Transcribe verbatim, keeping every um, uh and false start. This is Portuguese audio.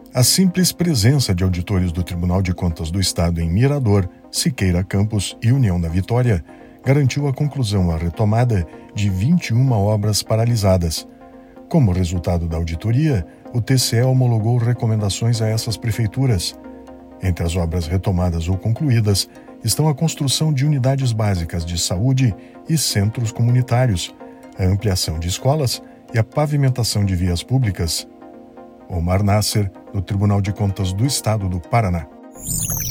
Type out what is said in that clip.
A simples presença de auditores do Tribunal de Contas do Estado em Mirador, Siqueira Campos e União da Vitória garantiu a conclusão à retomada de vinte e uma obras paralisadas. Como resultado da auditoria, o T C E homologou recomendações a essas prefeituras. Entre as obras retomadas ou concluídas estão a construção de unidades básicas de saúde e centros comunitários, a ampliação de escolas e a pavimentação de vias públicas. Omar Nasser, do Tribunal de Contas do Estado do Paraná.